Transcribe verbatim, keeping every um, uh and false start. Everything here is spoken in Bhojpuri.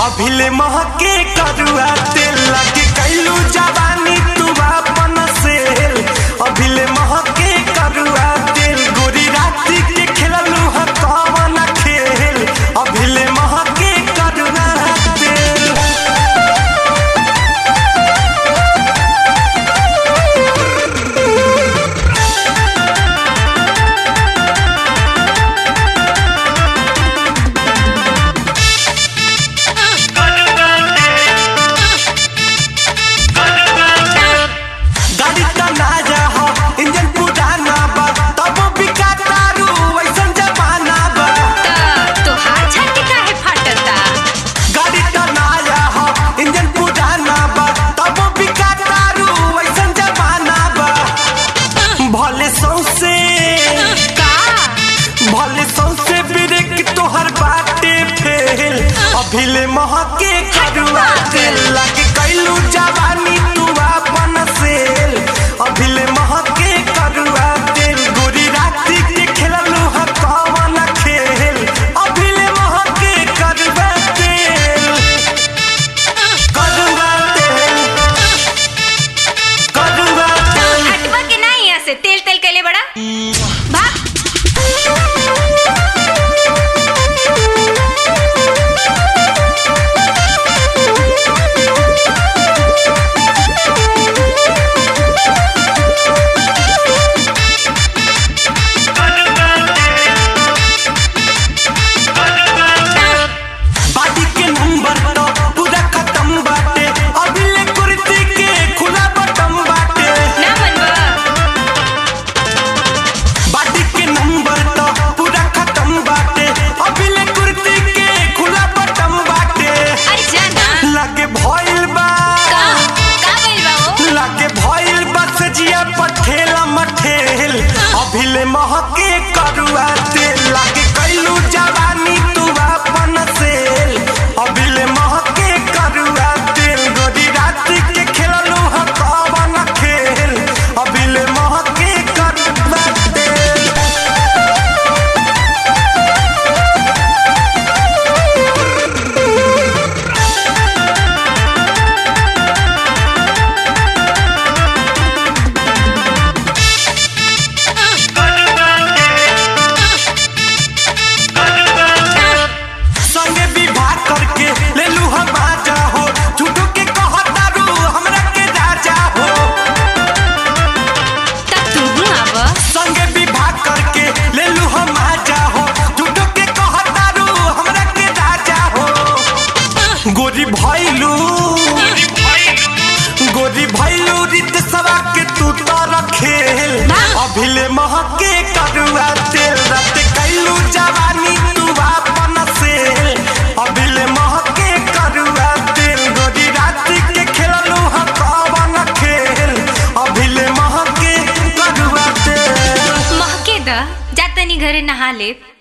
अभिले महके करुआ तेल लगे कैलू जवानी तू अपन सेल। अभिले महके करुआ तेल गोरी राती के खेललू ह कवन खेल। अभिले महके करुआ तेल अभिले महके करुआ तेल लगे कैलू जवानी तू अपन सेल। अभिले महके करुआ तेल गोरी राती के खेललू ह कवन खेल। अभिले महके करुआ तेल करुआ तेल करुआ तेल हटवा के ना यहाँ से तेल तेल कैले बड़ा भाग। अभिले महके करुआ तेल लगे कैलू जवानी तू अपन सेल। अभिले महके करुआ तेल गोरी राती के खेललू ह कवन खेल। अभिले महके करुआ तेल गोरी भैलू गोरी भैलू रित सवा के तू तो रखेल। अभिले महके करुआ तेल रत कैलू जवानी तू अपन सेल। अभिले महके करुआ तेल गोरी राती के खेललू ह कवन खेल। अभिले महके करुआ तेल महके द जा तनी घरे नहा ले।